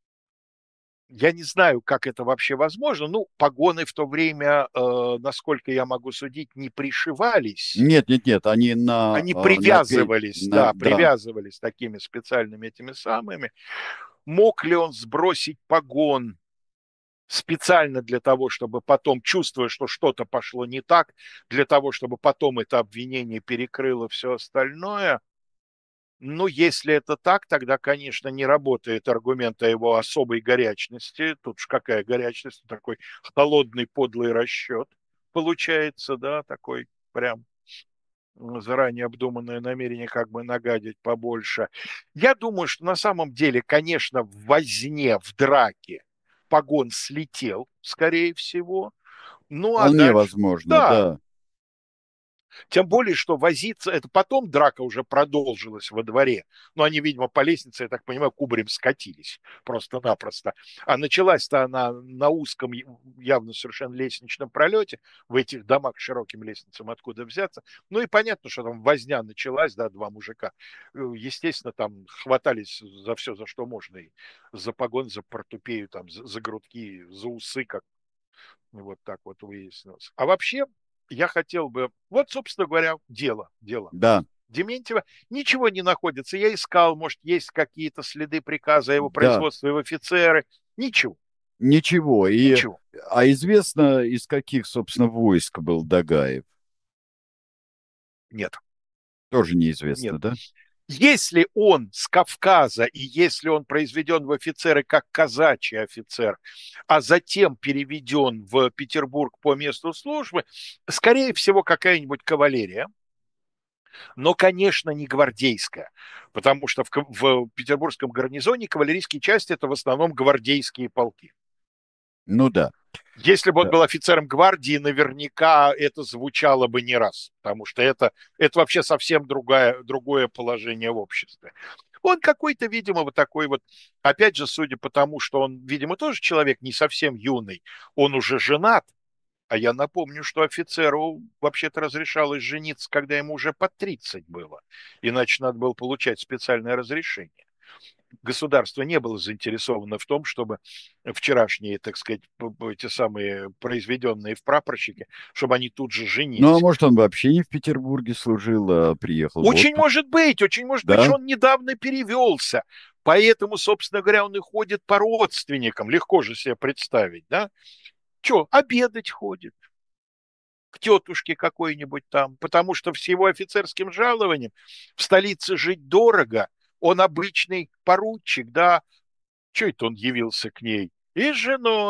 Я не знаю, как это вообще возможно. Ну, погоны в то время, насколько я могу судить, не пришивались. Нет, они Они привязывались, да, да. привязывались такими специальными этими самыми. Мог ли он сбросить погон специально для того, чтобы потом, чувствуя, что что-то пошло не так, для того, чтобы потом это обвинение перекрыло все остальное? Ну, если это так, тогда, конечно, не работает аргумент о его особой горячности. Тут ж какая горячность, такой холодный подлый расчет получается, да, такой прям заранее обдуманное намерение как бы нагадить побольше. Я думаю, что на самом деле, конечно, в возне, в драке погон слетел, скорее всего. Ну, а Вполне дальше... возможно, Да, да. тем более, что возиться, это потом драка уже продолжилась во дворе. Но они, видимо, по лестнице, я так понимаю, кубарем скатились просто-напросто. А началась-то она на узком, явно совершенно лестничном пролете, в этих домах с широким лестницам, откуда взяться. Ну и понятно, что там возня началась, да, два мужика. Естественно, там хватались за все, за что можно. И за погон, за портупею, там, за грудки, за усы, как вот так вот выяснилось. А вообще, я хотел бы... Вот, собственно говоря, дело. Да, Дементьева ничего не находится. Я искал, может, есть какие-то следы приказа о его да. производстве в офицеры. Ничего, Ничего. ничего. А известно, из каких, собственно, войск был Дагаев? Нет, Тоже нет. неизвестно, да? Если он с Кавказа и если он произведен в офицеры как казачий офицер, а затем переведен в Петербург по месту службы, скорее всего, какая-нибудь кавалерия, но, конечно, не гвардейская, потому что в петербургском гарнизоне кавалерийские части – это в основном гвардейские полки. Ну да. Если бы он Да. был офицером гвардии, наверняка это звучало бы не раз, потому что это вообще совсем другое положение в обществе. Он какой-то, видимо, вот такой вот, опять же, судя по тому, что он, видимо, тоже человек не совсем юный, он уже женат, а я напомню, что офицеру вообще-то разрешалось жениться, когда ему уже под 30 было, иначе надо было получать специальное разрешение. Государство не было заинтересовано в том, чтобы вчерашние, так сказать, эти самые произведенные в прапорщике, чтобы они тут же Ну, а женились. может, он вообще не в Петербурге служил, а приехал в Очень отпуск? может быть, Да? что он недавно перевелся. Поэтому, собственно говоря, он и ходит по родственникам. Легко же себе представить, да? Че, обедать ходит к тетушке какой-нибудь там, потому что с его офицерским жалованием в столице жить дорого, он обычный поручик, да, что это он явился к ней? И с женой,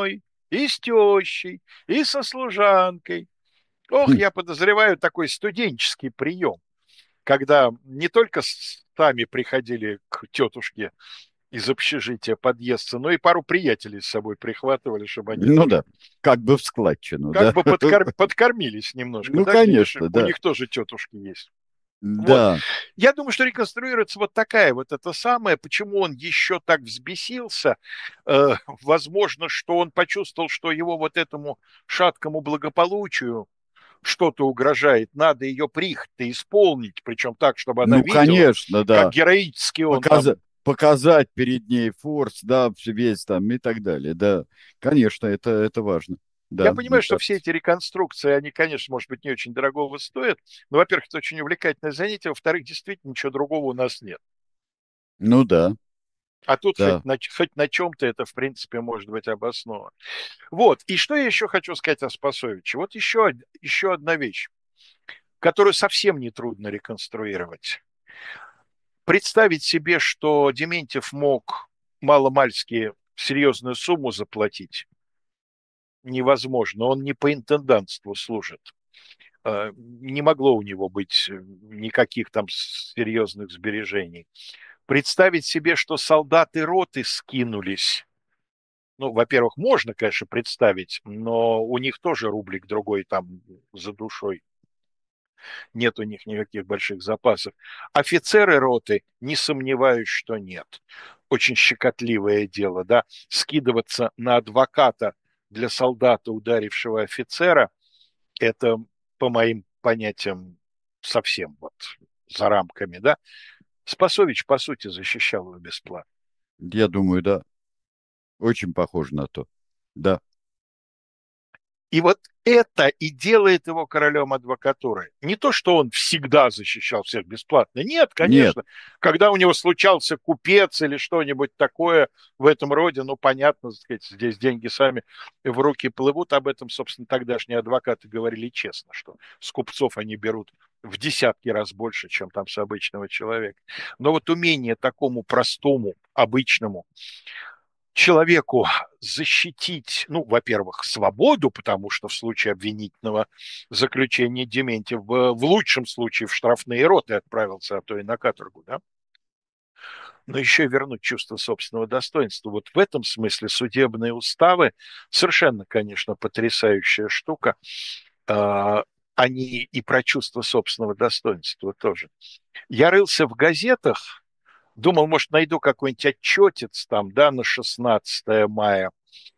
и с тещей, и со служанкой. Ох, Хм. я подозреваю такой студенческий прием, когда не только сами приходили к тетушке из общежития подъесться, но и пару приятелей с собой прихватывали, чтобы они Ну тоже да, как бы в складчину, как да. бы подкормились немножко, Ну, да, глядишь, конечно, у да. них тоже тетушки есть. Вот. Да. Я думаю, что реконструируется вот такая вот это самое, почему он еще так взбесился. Возможно, что он почувствовал, что его вот этому шаткому благополучию что-то угрожает, надо ее прихоть-то исполнить, причем так, чтобы она Ну, видела, конечно, как да. героически он Показа- там. Показать перед ней форс, да, весь там и так далее. Да, конечно, это важно. Я Да, мне понимаю, что все кажется. эти реконструкции, они, конечно, может быть, не очень дорогого стоят, но, во-первых, это очень увлекательное занятие, во-вторых, действительно, ничего другого у нас нет. Ну да, А тут да. хоть на чем-то это, в принципе, может быть обосновано. Вот. И что я еще хочу сказать о Спасовиче? Вот еще одна вещь, которую совсем нетрудно реконструировать. Представить себе, что Дементьев мог маломальски серьезную сумму заплатить, невозможно. Он не по интендантству служит. Не могло у него быть никаких там серьезных сбережений. Представить себе, что солдаты роты скинулись. Ну, во-первых, можно, конечно, представить, но у них тоже рублик другой там за душой. Нет у них никаких больших запасов. Офицеры роты, не сомневаюсь, что нет. Очень щекотливое дело, да, скидываться на адвоката для солдата, ударившего офицера, это, по моим понятиям, совсем вот за рамками, да. Спасович, по сути, защищал его бесплатно. Я думаю, да. Очень похоже на то. Да. И вот это и делает его королем адвокатуры. Не то, что он всегда защищал всех бесплатно. Нет, Нет, конечно. Когда у него случался купец или что-нибудь такое в этом роде, ну, понятно, так сказать, здесь деньги сами в руки плывут. Об этом, собственно, тогдашние адвокаты говорили честно, что с купцов они берут в десятки раз больше, чем там с обычного человека. Но вот умение такому простому, обычному человеку защитить, ну, во-первых, свободу, потому что в случае обвинительного заключения Дементьев в лучшем случае в штрафные роты отправился, а то и на каторгу, да, но еще и вернуть чувство собственного достоинства. Вот в этом смысле судебные уставы совершенно, конечно, потрясающая штука. А, Они и про чувство собственного достоинства тоже. Я рылся в газетах, думал, может, найду какой-нибудь отчетец там, да, на 16 мая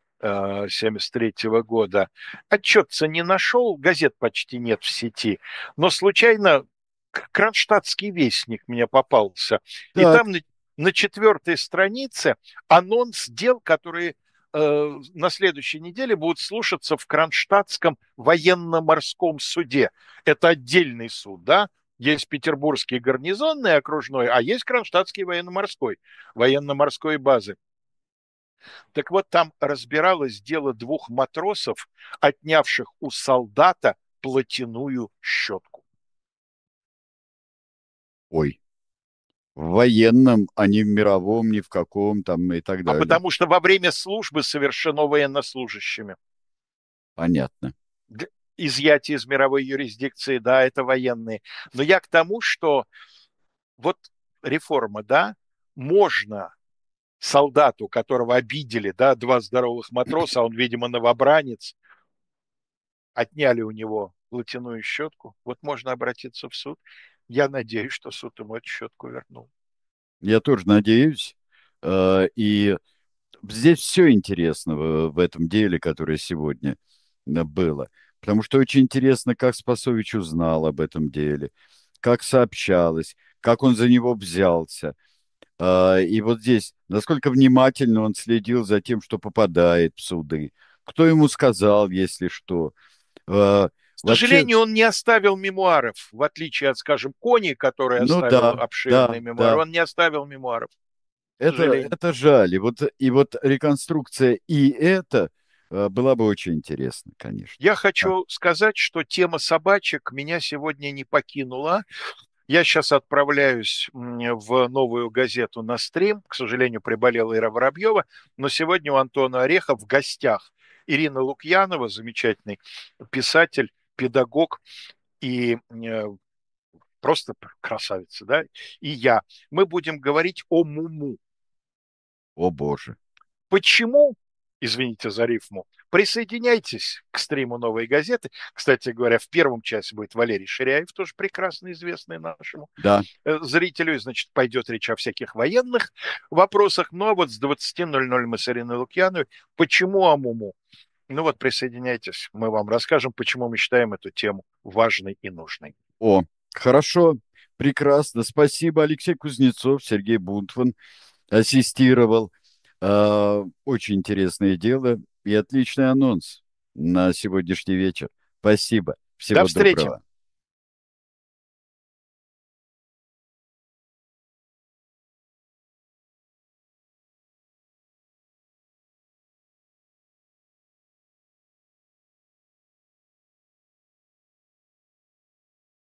1973 года. Отчетца не нашел, газет почти нет в сети, но случайно Кронштадтский вестник мне попался. И так, там на четвертой странице анонс дел, которые на следующей неделе будут слушаться в Кронштадтском военно-морском суде. Это отдельный суд, да? Есть Петербургский гарнизонный окружной, а есть Кронштадтский военно-морской, военно-морской базы. Так вот, там разбиралось дело двух матросов, отнявших у солдата платяную щетку. ой, в военном, а не в мировом, ни в каком там и так А далее. потому что во время службы совершено военнослужащими. Понятно. Изъятие из мировой юрисдикции, да, это военные. Но я к тому, что вот реформа, да, можно солдату, которого обидели, да, два здоровых матроса, а он, видимо, новобранец, отняли у него платяную щетку, вот можно обратиться в суд. Я надеюсь, что суд ему эту щетку вернул. Я тоже надеюсь. И здесь все интересно в этом деле, которое сегодня было. Потому что очень интересно, как Спасович узнал об этом деле, как сообщалось, как он за него взялся. И вот здесь, насколько внимательно он следил за тем, что попадает в суды, кто ему сказал, если что. А, К Вообще, сожалению, он не оставил мемуаров, в отличие от, скажем, Кони, который ну оставил да, обширные да, мемуары. да. Он не оставил мемуаров, к Это, сожалению. это жаль. И вот реконструкция и это была бы очень интересна, конечно. Я Да. хочу сказать, что тема собачек меня сегодня не покинула. Я сейчас отправляюсь в новую газету на стрим. К сожалению, приболела Ира Воробьева, но сегодня у Антона Ореха в гостях Ирина Лукьянова, замечательный писатель, педагог и просто красавица, да, и я. Мы будем говорить о Муму. О боже. Почему? Извините за рифму. Присоединяйтесь к стриму «Новой газеты». Кстати говоря, в первом часе будет Валерий Ширяев, тоже прекрасно известный нашему Да. зрителю. И, значит, пойдет речь о всяких военных вопросах. Ну, а вот с 20:00 мы с Ириной Лукьяновой. Почему Амуму? Ну вот, присоединяйтесь. Мы вам расскажем, почему мы считаем эту тему важной и нужной. О, хорошо, прекрасно. Спасибо, Алексей Кузнецов, Сергей Бунтман ассистировал. Очень интересное дело и отличный анонс на сегодняшний вечер. Спасибо. До Всего встречи. доброго.